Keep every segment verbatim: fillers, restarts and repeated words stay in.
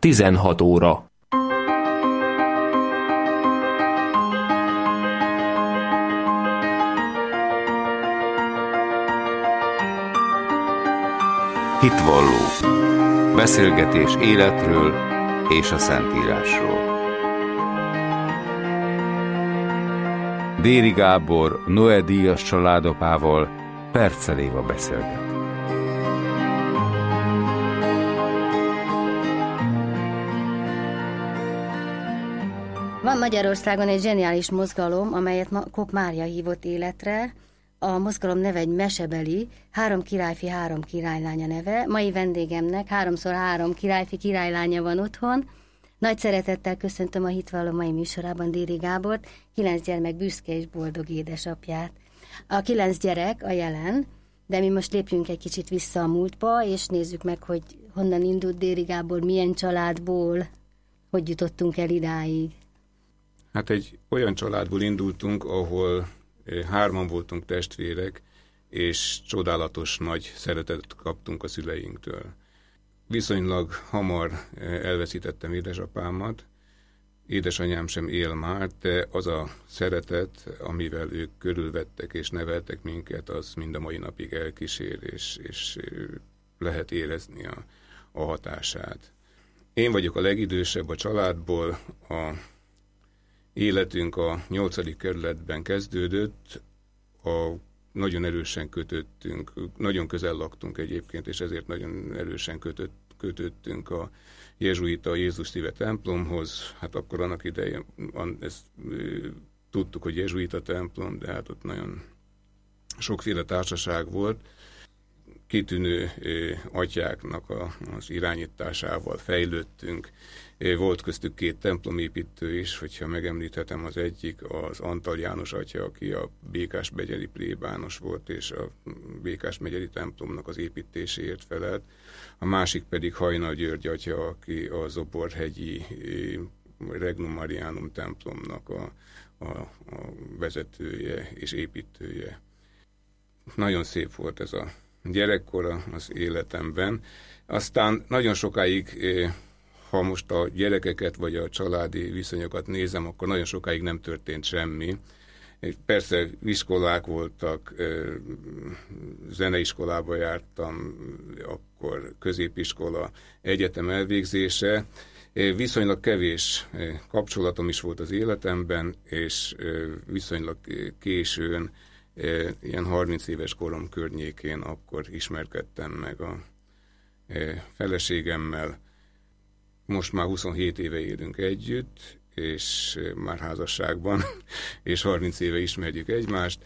tizenhat óra. Hitvalló. Beszélgetés életről és a Szentírásról. Déri Gábor Noé-díjas családapával Perccel Éva beszélget. Van Magyarországon egy zseniális mozgalom, amelyet Kok Mária hívott életre. A mozgalom neve egy mesebeli, három királyfi, három királylánya neve. Mai vendégemnek háromszor három királyfi, királylánya van otthon. Nagy szeretettel köszöntöm a Hitvalló mai műsorában Déri Gábort, kilenc gyermek büszke és boldog édesapját. A kilenc gyerek a jelen, de mi most lépjünk egy kicsit vissza a múltba, és nézzük meg, hogy honnan indult Déri Gábor, milyen családból, hogy jutottunk el idáig. Hát egy olyan családból indultunk, ahol hárman voltunk testvérek, és csodálatos nagy szeretetet kaptunk a szüleinktől. Viszonylag hamar elveszítettem édesapámat, édesanyám sem él már, de az a szeretet, amivel ők körülvettek és neveltek minket, az mind a mai napig elkísér, és, és lehet érezni a, a hatását. Én vagyok a legidősebb a családból, a életünk a nyolcadik kerületben kezdődött, a, nagyon erősen kötöttünk, nagyon közel laktunk egyébként, és ezért nagyon erősen kötött, kötöttünk a jezsuita Jézus Szíve templomhoz. Hát akkor annak idején ezt tudtuk, hogy jezsuita templom, de hát ott nagyon sokféle társaság volt. Kitűnő atyáknak a, az irányításával fejlődtünk. Volt köztük két templomépítő is, hogyha megemlíthetem, az egyik az Antal János atya, aki a Békásmegyeri plébános volt, és a Békásmegyeri templomnak az építéséért felelt. A másik pedig Hajnal György atya, aki a Zoborhegyi Regnum Marianum templomnak a, a, a vezetője és építője. Nagyon szép volt ez a gyerekkora az életemben. Aztán nagyon sokáig, ha most a gyerekeket vagy a családi viszonyokat nézem, akkor nagyon sokáig nem történt semmi. Persze iskolák voltak, zeneiskolába jártam, akkor középiskola, egyetem elvégzése. Viszonylag kevés kapcsolatom is volt az életemben, és viszonylag későn, ilyen harminc éves korom környékén akkor ismerkedtem meg a feleségemmel. Most már huszonhét éve élünk együtt, és már házasságban, és harminc éve ismerjük egymást,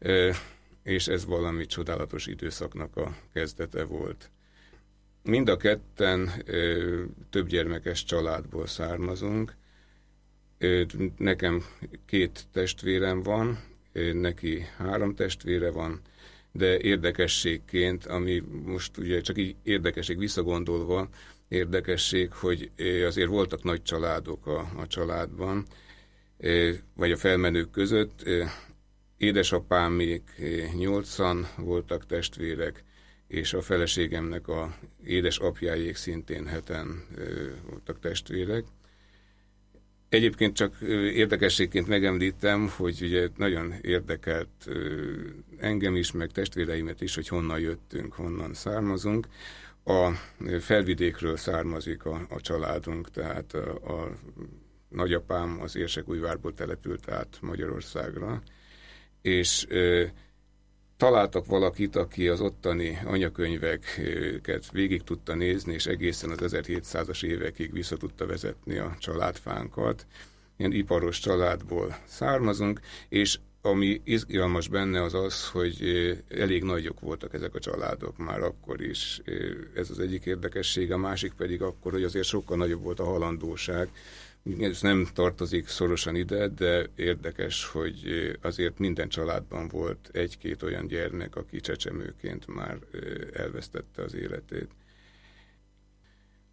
és ez valami csodálatos időszaknak a kezdete volt. Mind a ketten több gyermekes családból származunk. Nekem két testvérem van, neki három testvére van, de érdekességként, ami most ugye csak így érdekesség visszagondolva, érdekesség, hogy azért voltak nagy családok a, a családban, vagy a felmenők között. Édesapámék nyolcan voltak testvérek, és a feleségemnek a édesapjáék szintén heten voltak testvérek. Egyébként csak érdekességként megemlítem, hogy ugye nagyon érdekelt engem is, meg testvéreimet is, hogy honnan jöttünk, honnan származunk. A Felvidékről származik a, a családunk, tehát a, a nagyapám az Érsekújvárból települt át Magyarországra, és e, találtak valakit, aki az ottani anyakönyveket végig tudta nézni, és egészen az ezerhétszázas évekig vissza tudta vezetni a családfánkat. Ilyen iparos családból származunk, és ami izgalmas benne az az, hogy elég nagyok voltak ezek a családok már akkor is. Ez az egyik érdekesség, a másik pedig akkor, hogy azért sokkal nagyobb volt a halandóság. Ez nem tartozik szorosan ide, de érdekes, hogy azért minden családban volt egy-két olyan gyermek, aki csecsemőként már elvesztette az életét.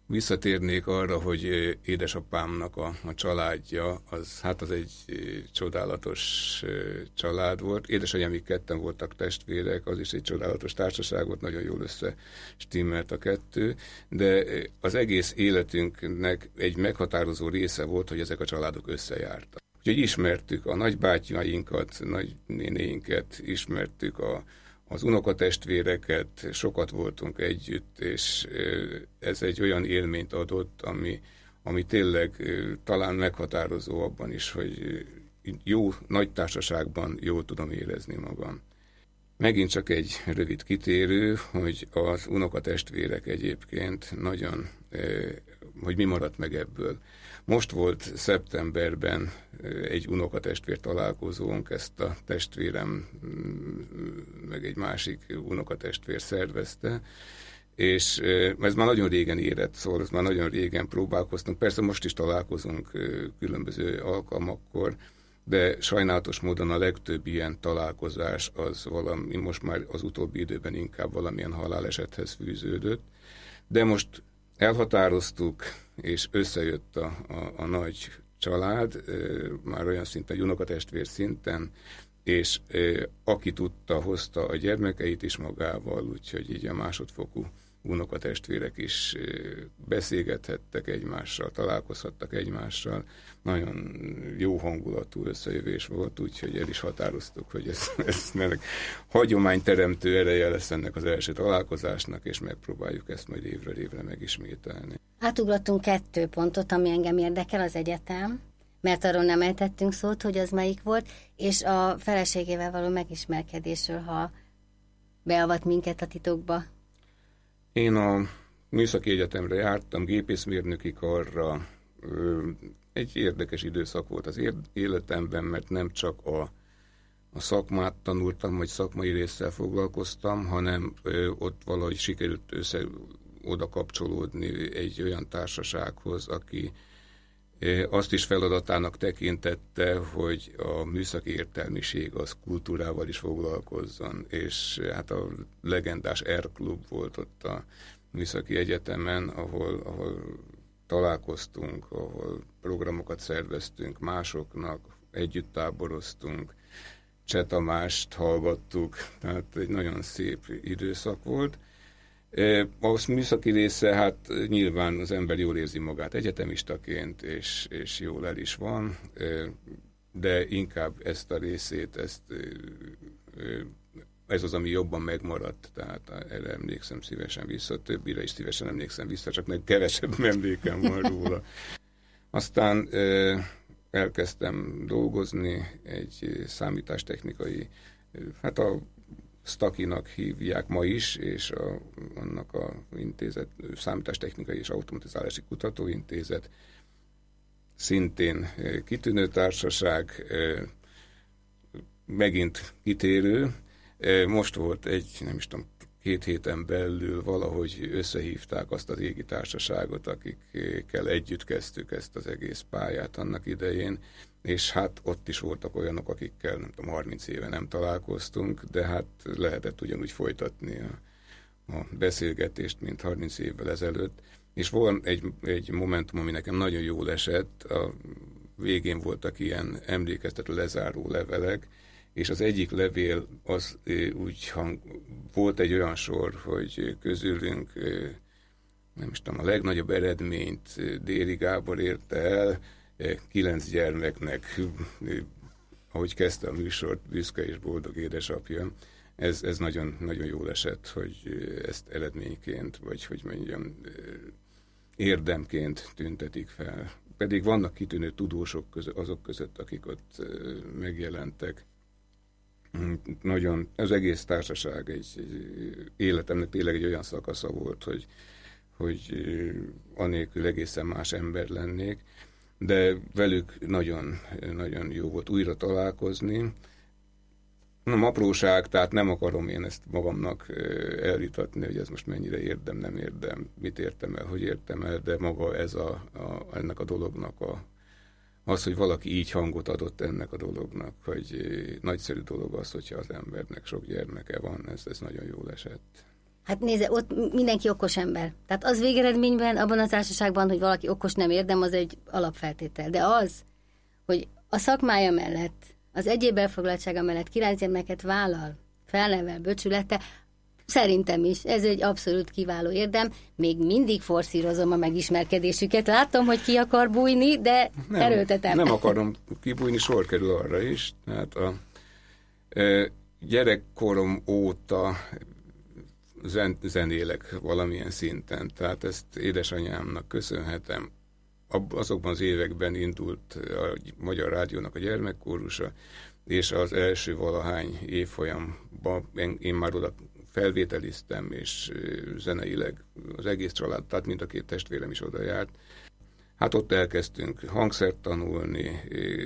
visszatérnék arra, hogy édesapámnak a, a családja, az, hát az egy csodálatos család volt. Édesanyámig ketten voltak testvérek, az is egy csodálatos társaság volt, nagyon jól összestimmelt a kettő, de az egész életünknek egy meghatározó része volt, hogy ezek a családok összejártak. Úgyhogy ismertük a nagybátyjainkat, nagynénéinket, ismertük a az unokatestvéreket, sokat voltunk együtt, és ez egy olyan élményt adott, ami, ami tényleg talán meghatározó abban is, hogy jó nagy társaságban jól tudom érezni magam. Megint csak egy rövid kitérő, hogy az unokatestvérek egyébként nagyon, hogy mi maradt meg ebből. Most volt szeptemberben egy unokatestvér találkozónk, ezt a testvérem meg egy másik unokatestvér szervezte, és ez már nagyon régen érett szól, ez már nagyon régen próbálkoztunk. Persze most is találkozunk különböző alkalmakkor, de sajnálatos módon a legtöbb ilyen találkozás az valami, most már az utóbbi időben inkább valamilyen halálesethez fűződött, de most elhatároztuk, és összejött a, a, a nagy család, már olyan szinten, egy unokatestvér szinten, és aki tudta, hozta a gyermekeit is magával, úgyhogy így a másodfokú unokatestvérek is beszélgethettek egymással, találkozhattak egymással. Nagyon jó hangulatú összejövés volt, úgyhogy el is határoztuk, hogy ez, ez hagyományteremtő ereje lesz ennek az első találkozásnak, és megpróbáljuk ezt majd évről évre megismételni. Átugrottunk kettő pontot, ami engem érdekel, az egyetem, mert arról nem ejtettünk szót, hogy az melyik volt, és a feleségével való megismerkedésről, ha beavat minket a titokba. Én a Műszaki Egyetemre jártam, gépészmérnöki karra. Egy érdekes időszak volt az életemben, mert nem csak a, a szakmát tanultam, vagy szakmai résszel foglalkoztam, hanem ott valahogy sikerült össze oda kapcsolódni egy olyan társasághoz, aki azt is feladatának tekintette, hogy a műszaki értelmiség az kultúrával is foglalkozzon, és hát a legendás R-klub volt ott a Műszaki Egyetemen, ahol, ahol találkoztunk, ahol programokat szerveztünk másoknak, együtt táboroztunk, Cseh Tamást hallgattuk, tehát egy nagyon szép időszak volt. A műszaki része, hát nyilván az ember jól érzi magát egyetemistaként, és, és jól el is van, de inkább ezt a részét, ezt, ez az, ami jobban megmaradt, tehát erre emlékszem szívesen vissza, többire is szívesen emlékszem vissza, csak meg kevesebb emlékem van róla. Aztán elkezdtem dolgozni egy számítástechnikai, hát a Stakinak hívják ma is, és a, annak a intézet, Számítástechnikai és Automatizálási Kutatóintézet, szintén kitűnő társaság, megint kitérő. Most volt egy, nem is tudom, két héten belül valahogy összehívták azt az égi társaságot, akikkel együtt kezdtük ezt az egész pályát annak idején, és hát ott is voltak olyanok, akikkel nem tudom, harminc éve nem találkoztunk, de hát lehetett ugyanúgy folytatni a, a beszélgetést, mint harminc évvel ezelőtt. És volt egy, egy momentum, ami nekem nagyon jól esett, a végén voltak ilyen emlékeztető lezáró levelek, és az egyik levél az úgy hang, volt egy olyan sor, hogy közülünk, nem is tudom, a legnagyobb eredményt Déri Gábor érte el, kilenc gyermeknek, ahogy kezdte a műsort, büszke és boldog édesapja. Ez, ez nagyon, nagyon jól esett, hogy ezt eredményként, vagy hogy mondjam, érdemként tüntetik fel. Pedig vannak kitűnő tudósok között, azok között, akik ott megjelentek. Nagyon, az egész társaság egy, egy életemnek tényleg egy olyan szakasza volt, hogy, hogy anélkül egészen más ember lennék, de velük nagyon, nagyon jó volt újra találkozni. Nem apróság, tehát nem akarom én ezt magamnak elvitatni, hogy ez most mennyire érdem, nem érdem, mit értem el, hogy értem el, de maga ez a, a, ennek a dolognak a az, hogy valaki így hangot adott ennek a dolognak, hogy nagyszerű dolog az, hogyha az embernek sok gyermeke van, ez, ez nagyon jól esett. Hát nézze, ott mindenki okos ember. Tehát az végeredményben abban a társaságban, hogy valaki okos nem érdem, az egy alapfeltétel. De az, hogy a szakmája mellett, az egyéb elfoglaltsága mellett királygyermeket vállal, felnevel, böcsülete, szerintem is, ez egy abszolút kiváló érdem. Még mindig forszírozom a megismerkedésüket. Látom, hogy ki akar bújni, de nem, erőltetem. Nem akarom kibújni, sor kerül arra is. Tehát a e, gyerekkorom óta zen, zenélek valamilyen szinten. Tehát ezt édesanyámnak köszönhetem. Azokban az években indult a Magyar Rádiónak a gyermekkórusa, és az első valahány évfolyamban én már oda felvételiztem, és zeneileg az egész család, tehát mind a két testvérem is oda járt. Hát ott elkezdtünk hangszert tanulni,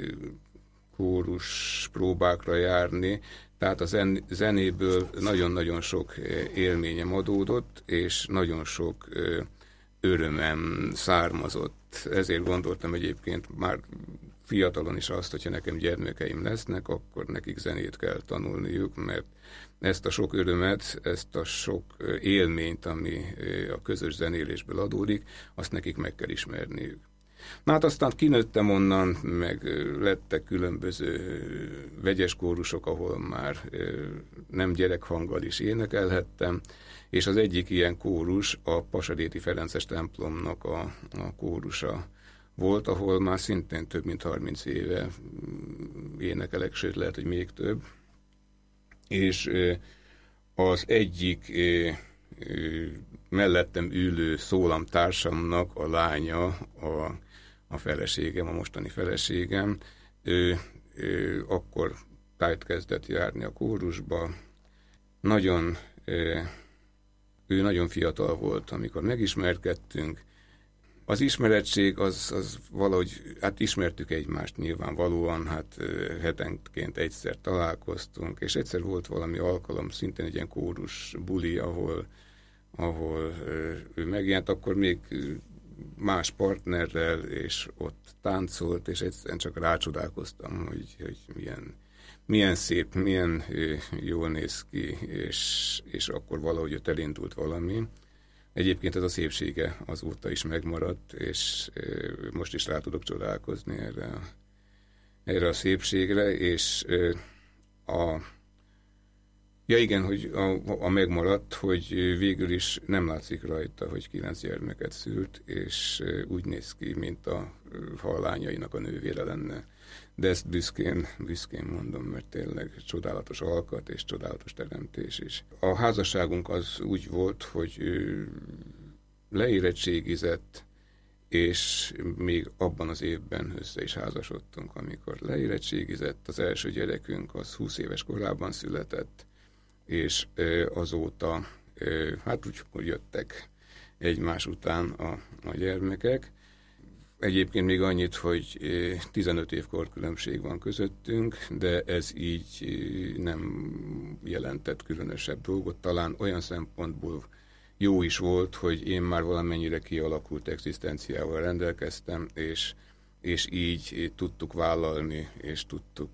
kórus próbákra járni, tehát a zen- zenéből nagyon-nagyon sok élményem adódott, és nagyon sok örömem származott. Ezért gondoltam egyébként már fiatalon is azt, hogyha nekem gyermekeim lesznek, akkor nekik zenét kell tanulniuk, mert ezt a sok örömet, ezt a sok élményt, ami a közös zenélésből adódik, azt nekik meg kell ismerniük. Na hát aztán kinőttem onnan, meg lettek különböző vegyes kórusok, ahol már nem gyerekhanggal is énekelhettem, és az egyik ilyen kórus a Pasadéti Ferences templomnak a, a kórusa volt, ahol már szintén több mint harminc éve énekelek, sőt lehet, hogy még több. És az egyik mellettem ülő szólamtársamnak a lánya, a, a feleségem, a mostani feleségem, ő, ő akkor tájt kezdett járni a kórusba. Nagyon, ő nagyon fiatal volt, amikor megismerkedtünk. Az ismerettség az, az valahogy, hát ismertük egymást nyilvánvalóan, hát hetenként egyszer találkoztunk, és egyszer volt valami alkalom, szintén egy ilyen kórus buli, ahol, ahol ő megjelent, akkor még más partnerrel, és ott táncolt, és egyszerűen csak rácsodálkoztam, hogy, hogy milyen, milyen szép, milyen jól néz ki, és, és akkor valahogy ott elindult valami. Egyébként ez a szépsége azóta is megmaradt, és most is rá tudok csodálkozni erre a, erre a szépségre, és a, ja igen, hogy a, a megmaradt, hogy végül is nem látszik rajta, hogy kilenc gyermeket szült, és úgy néz ki, mint a halányainak a nővére lenne. De ezt büszkén, büszkén mondom, mert tényleg csodálatos alkat és csodálatos teremtés is. A házasságunk az úgy volt, hogy leérettségizett, és még abban az évben össze is házasodtunk, amikor leérettségizett. Az első gyerekünk az húsz éves korában született, és azóta hát úgy, hogy jöttek egymás után a, a gyermekek. Egyébként még annyit, hogy tizenöt év korkülönbség van közöttünk, de ez így nem jelentett különösebb dolgot. Talán olyan szempontból jó is volt, hogy én már valamennyire kialakult egzisztenciával rendelkeztem, és, és így tudtuk vállalni, és tudtuk,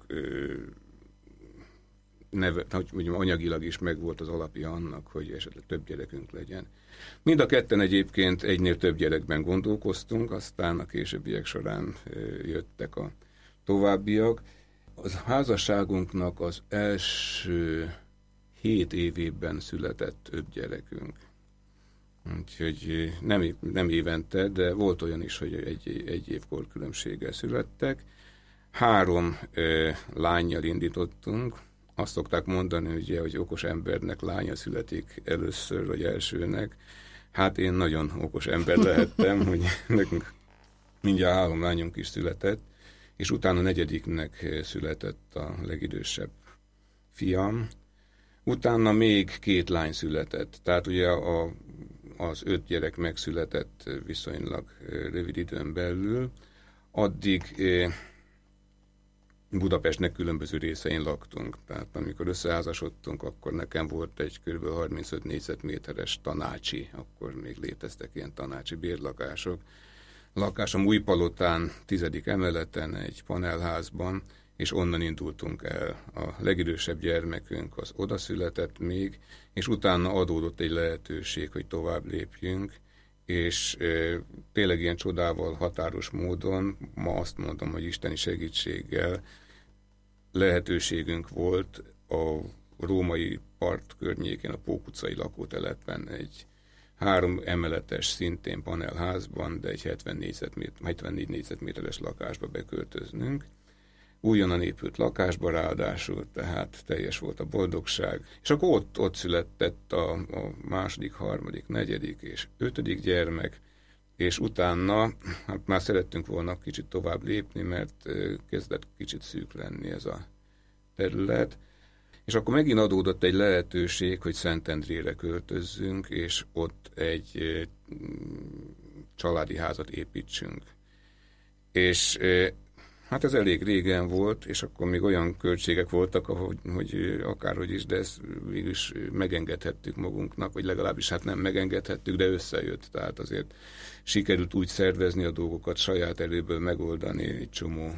neve, hogy mondjam, anyagilag is megvolt az alapja annak, hogy esetleg több gyerekünk legyen. Mind a ketten egyébként egynél több gyerekben gondolkoztunk, aztán a későbbiek során jöttek a továbbiak. Az házasságunknak az első hét évében született öt gyerekünk. Úgyhogy nem, nem évente, de volt olyan is, hogy egy, egy év korkülönbséggel születtek. Három ö, lánnyal indítottunk. Azt szokták mondani, ugye, hogy okos embernek lánya születik először, vagy elsőnek. Hát én nagyon okos ember lehettem, hogy nekünk mindjárt három lányunk is született, és utána negyediknek született a legidősebb fiam. Utána még két lány született, tehát ugye a, az öt gyerek megszületett viszonylag rövid időn belül. Addig Budapestnek különböző részein laktunk, tehát amikor összeházasodtunk, akkor nekem volt egy kb. harmincöt négyzetméteres tanácsi, akkor még léteztek ilyen tanácsi bérlakások. Lakásom Újpalotán, tizedik emeleten, egy panelházban, és onnan indultunk el. A legidősebb gyermekünk az oda született még, és utána adódott egy lehetőség, hogy tovább lépjünk, és e, tényleg ilyen csodával, határos módon, ma azt mondom, hogy isteni segítséggel lehetőségünk volt a római part környékén, a Pók utcai lakótelepen egy három emeletes, szintén panelházban, de egy hetvennégy négyzetméteres lakásba beköltöznünk. Újonnan épült lakásba ráadásul, tehát teljes volt a boldogság. És akkor ott, ott született a, a második, harmadik, negyedik és ötödik gyermek, és utána hát már szerettünk volna kicsit tovább lépni, mert kezdett kicsit szűk lenni ez a terület. És akkor megint adódott egy lehetőség, hogy Szentendrére költözzünk, és ott egy családi házat építsünk. És hát ez elég régen volt, és akkor még olyan költségek voltak, ahogy, hogy akárhogy is, de ezt mégis megengedhettük magunknak, vagy legalábbis hát nem megengedhettük, de összejött. Tehát azért sikerült úgy szervezni a dolgokat, saját erőből megoldani egy csomó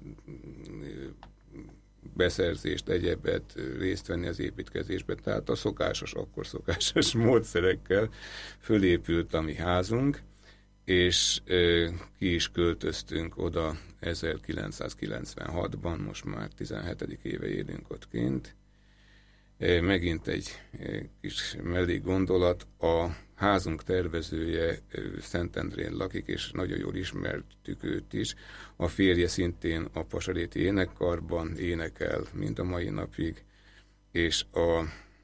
beszerzést, egyebet, részt venni az építkezésbe. Tehát a szokásos, akkor szokásos módszerekkel fölépült a mi házunk, és e, ki is költöztünk oda ezerkilencszázkilencvenhatban, most már tizenhetedik éve élünk ott kint. E, megint egy e, kis mellék gondolat, a házunk tervezője Szentendrén lakik, és nagyon jól ismertük őt is. A férje szintén a Pasaréti Énekkarban énekel mind a mai napig, és a,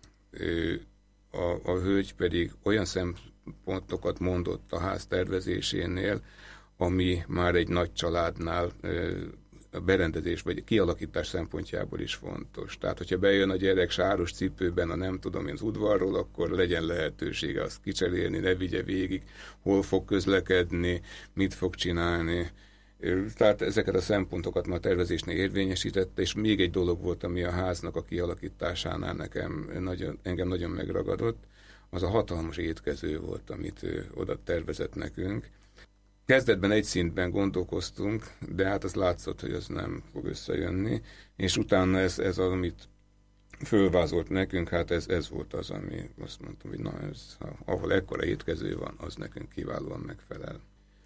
a, a hölgy pedig olyan szempontokat mondott a ház tervezésénél, ami már egy nagy családnál a berendezés vagy a kialakítás szempontjából is fontos. Tehát, hogyha bejön a gyerek sáros cipőben, a nem tudom én az udvarról, akkor legyen lehetősége azt kicserélni, ne vigye végig, hol fog közlekedni, mit fog csinálni. Tehát ezeket a szempontokat már a tervezésnél érvényesítette, és még egy dolog volt, ami a háznak a kialakításánál nekem nagyon, engem nagyon megragadott, az a hatalmas étkező volt, amit ő oda tervezett nekünk. Kezdetben egy szintben gondolkoztunk, de hát az látszott, hogy az nem fog összejönni, és utána ez, ez az, amit fölvázolt nekünk, hát ez, ez volt az, ami azt mondtam, hogy na, ez, ahol ekkora étkező van, az nekünk kiválóan megfelel.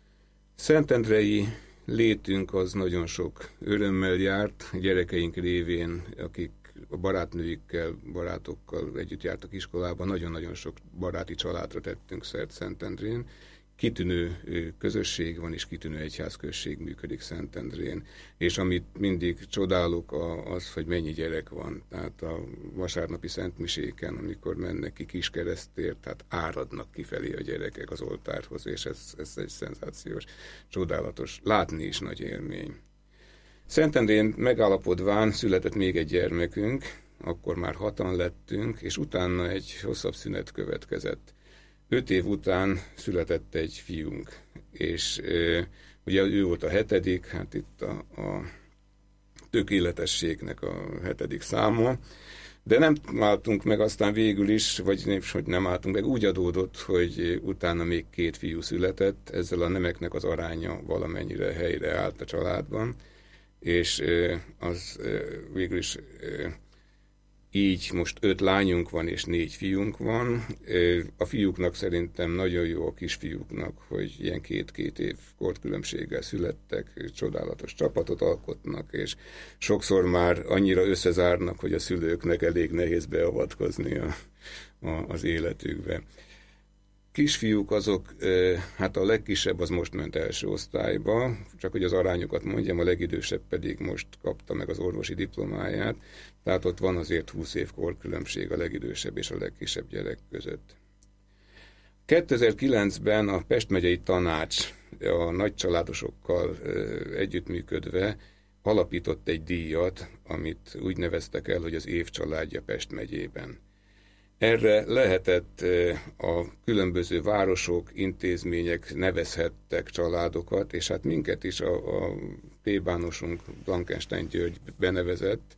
Szentendrei létünk az nagyon sok örömmel járt, gyerekeink révén, akik a barátnőikkel, barátokkal együtt jártak iskolában, nagyon-nagyon sok baráti családra tettünk szert Szentendrén. Kitűnő közösség van, és kitűnő egyházközség működik Szentendrén. És amit mindig csodálok, az, hogy mennyi gyerek van. Tehát a vasárnapi szentmiséken, amikor mennek ki kiskeresztért, tehát áradnak kifelé a gyerekek az oltárhoz, és ez, ez egy szenzációs, csodálatos. Látni is nagy élmény. Szentendrén megállapodván született még egy gyermekünk, akkor már hatan lettünk, és utána egy hosszabb szünet következett. Öt év után született egy fiunk, és e, ugye ő volt a hetedik, hát itt a, a tökéletességnek a hetedik száma, de nem álltunk meg aztán végül is, vagy nem, hogy nem álltunk meg, úgy adódott, hogy utána még két fiú született, ezzel a nemeknek az aránya valamennyire helyre állt a családban, és e, az e, végül is... E, Így most öt lányunk van és négy fiunk van. A fiúknak szerintem nagyon jó, a kisfiúknak, hogy ilyen két-két év kortkülönbséggel születtek, csodálatos csapatot alkotnak, és sokszor már annyira összezárnak, hogy a szülőknek elég nehéz beavatkozni a, a, az életükbe. Kisfiúk azok, hát a legkisebb az most ment első osztályba, csak hogy az arányokat mondjam, a legidősebb pedig most kapta meg az orvosi diplomáját, tehát ott van azért húsz év korkülönbség a legidősebb és a legkisebb gyerek között. kétezer-kilencben a Pest megyei tanács a nagycsaládosokkal együttműködve alapított egy díjat, amit úgy neveztek el, hogy az év családja Pest megyében. Erre lehetett a különböző városok, intézmények nevezhettek családokat, és hát minket is a, a plébánosunk Blankenstein György benevezett,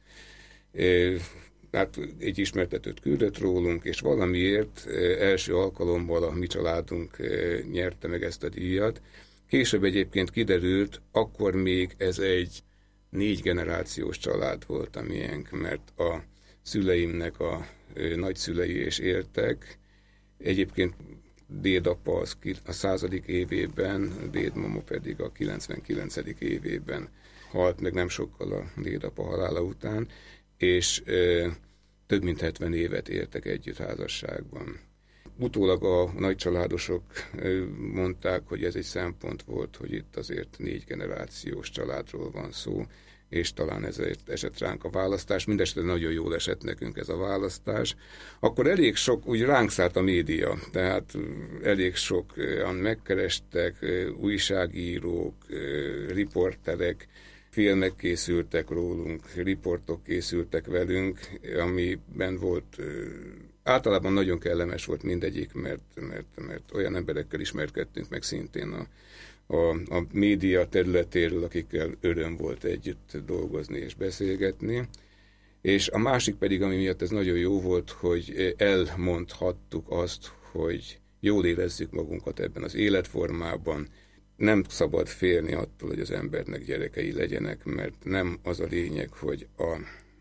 hát egy ismertetőt küldött rólunk, és valamiért első alkalommal a mi családunk nyerte meg ezt a díjat. Később egyébként kiderült, akkor még ez egy négy generációs család volt a miénk, mert a szüleimnek a nagyszülei és éltek. Egyébként dédapa az a századik évében, dédmama pedig a kilencvenkilencedik évében halt meg, nem sokkal a dédapa halála után, és ö, több mint hetven évet éltek együtt házasságban. Utólag a nagycsaládosok mondták, hogy ez egy szempont volt, hogy itt azért négy generációs családról van szó, és talán ezért esett ránk a választás. Mindenesetre nagyon jól esett nekünk ez a választás. Akkor elég sok, úgy ránk szállt a média, tehát elég sokan megkerestek, újságírók, riporterek, filmek készültek rólunk, riportok készültek velünk, amiben volt, általában nagyon kellemes volt mindegyik, mert, mert, mert olyan emberekkel ismerkedtünk meg szintén a, a, a média területéről, akikkel öröm volt együtt dolgozni és beszélgetni. És a másik pedig, ami miatt ez nagyon jó volt, hogy elmondhattuk azt, hogy jól érezzük magunkat ebben az életformában. Nem szabad félni attól, hogy az embernek gyerekei legyenek, mert nem az a lényeg, hogy a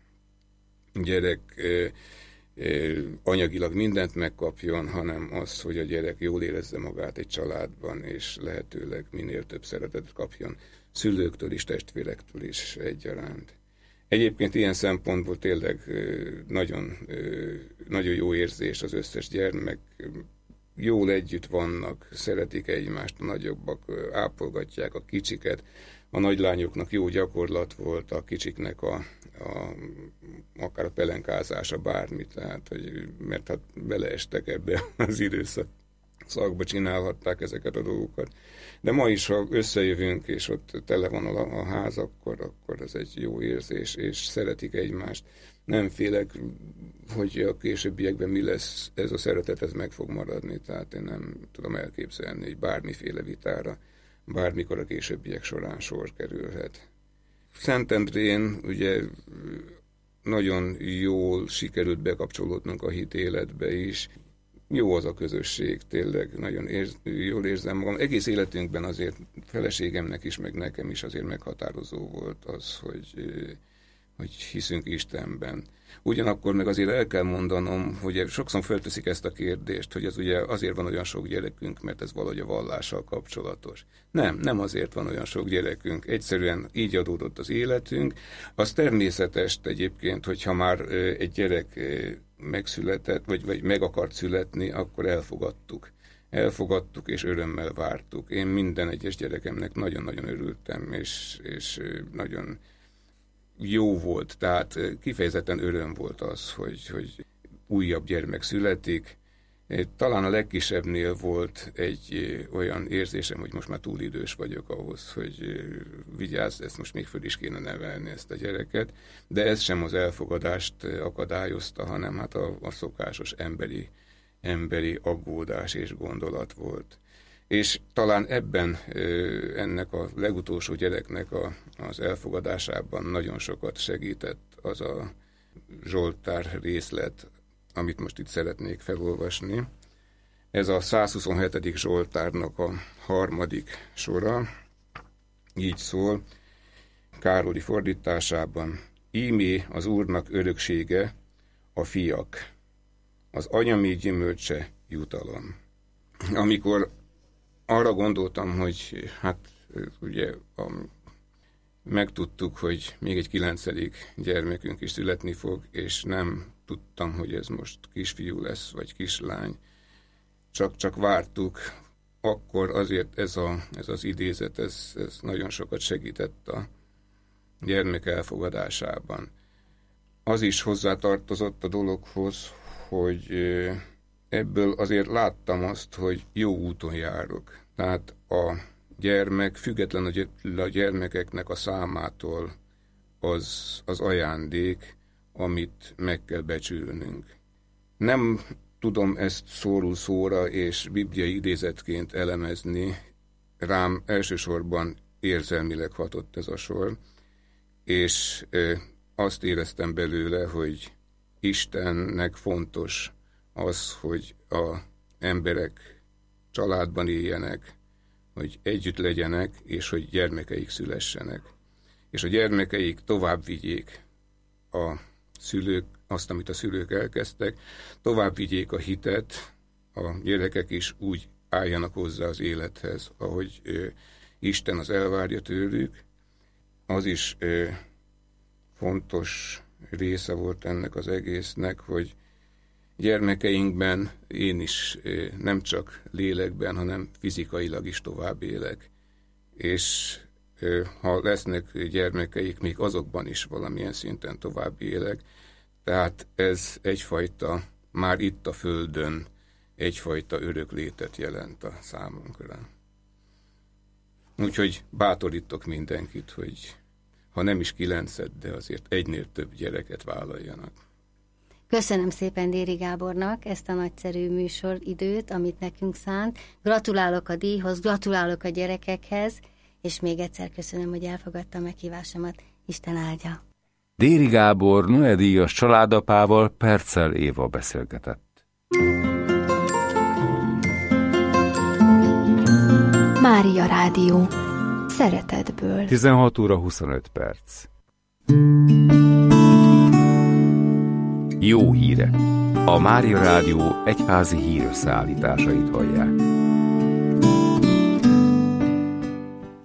gyerek ö, ö, anyagilag mindent megkapjon, hanem az, hogy a gyerek jól érezze magát egy családban, és lehetőleg minél több szeretetet kapjon szülőktől is, testvérektől is egyaránt. Egyébként ilyen szempontból tényleg ö, nagyon, ö, nagyon jó érzés az összes gyermek, jól együtt vannak, szeretik egymást, a nagyobbak ápolgatják a kicsiket. A nagylányoknak jó gyakorlat volt, a kicsiknek a, a akár a pelenkázása, bármi, tehát, hogy, mert hát beleestek ebbe az időszakba, csinálhatták ezeket a dolgokat. De ma is, ha összejövünk, és ott tele van a, a ház, akkor, akkor ez egy jó érzés, és szeretik egymást. Nem félek, hogy a későbbiekben mi lesz, ez a szeretet, ez meg fog maradni, tehát én nem tudom elképzelni, hogy bármiféle vitára, bármikor a későbbiek során sor kerülhet. Szentendrén ugye nagyon jól sikerült bekapcsolódnunk a hit életbe is. Jó az a közösség, tényleg nagyon érz, jól érzem magam. Egész életünkben azért feleségemnek is, meg nekem is azért meghatározó volt az, hogy hogy hiszünk Istenben. Ugyanakkor meg azért el kell mondanom, hogy sokszor felteszik ezt a kérdést, hogy ez ugye azért van olyan sok gyerekünk, mert ez valahogy a vallással kapcsolatos. Nem, nem azért van olyan sok gyerekünk, egyszerűen így adódott az életünk. Az természetes egyébként, hogyha már egy gyerek megszületett, vagy, vagy meg akart születni, akkor elfogadtuk. Elfogadtuk és örömmel vártuk. Én minden egyes gyerekemnek nagyon-nagyon örültem, és, és nagyon jó volt, tehát kifejezetten öröm volt az, hogy, hogy újabb gyermek születik. Talán a legkisebbnél volt egy olyan érzésem, hogy most már túl idős vagyok ahhoz, hogy vigyázz, ezt most még föl is kéne nevelni, ezt a gyereket, de ez sem az elfogadást akadályozta, hanem hát a, a szokásos emberi, emberi aggódás és gondolat volt. És talán ebben, ennek a legutolsó gyereknek a, az elfogadásában nagyon sokat segített az a Zsoltár részlet, amit most itt szeretnék felolvasni. Ez a százhuszonhetedik Zsoltárnak a harmadik sora, így szól, Károli fordításában: Ímé az Úrnak öröksége a fiak, az anyami gyümölcse jutalom. Amikor arra gondoltam, hogy hát ugye a, megtudtuk, hogy még egy kilencedik gyermekünk is születni fog, és nem tudtam, hogy ez most kisfiú lesz, vagy kislány. Csak, csak vártuk. Akkor azért ez, a, ez az idézet, ez, ez nagyon sokat segített a gyermek elfogadásában. Az is hozzátartozott a dologhoz, hogy ebből azért láttam azt, hogy jó úton járok. Tehát a gyermek, független a gyermekeknek a számától az, az ajándék, amit meg kell becsülnünk. Nem tudom ezt szóról szóra és bibliai idézetként elemezni, rám elsősorban érzelmileg hatott ez a sor, és azt éreztem belőle, hogy Istennek fontos az, hogy a emberek családban éljenek, hogy együtt legyenek, és hogy gyermekeik szülessenek. és a gyermekeik tovább vigyék a szülők, azt, amit a szülők elkezdtek, tovább vigyék a hitet, a gyerekek is úgy álljanak hozzá az élethez, ahogy ö, Isten az elvárja tőlük. Az is ö, fontos része volt ennek az egésznek, hogy gyermekeinkben én is ö, nem csak lélekben, hanem fizikailag is tovább élek. És ö, ha lesznek gyermekeik, még azokban is valamilyen szinten tovább élek. Tehát ez egyfajta, már itt a Földön, egyfajta örök létet jelent a számunkra. Úgyhogy bátorítok mindenkit, hogy ha nem is kilencet, de azért egynél több gyereket vállaljanak. Köszönöm szépen Déri Gábornak ezt a nagyszerű műsoridőt, amit nekünk szánt. Gratulálok a díjhoz, gratulálok a gyerekekhez, és még egyszer köszönöm, hogy elfogadta a meghívásomat. Isten áldja! Déri Gábor Noe-díjas családapával Perccel Éva beszélgetett. Mária Rádió. Szeretetből. tizenhat óra huszonöt perc. Jó híre! A Mária Rádió egyházi hírösszeállításait hallják.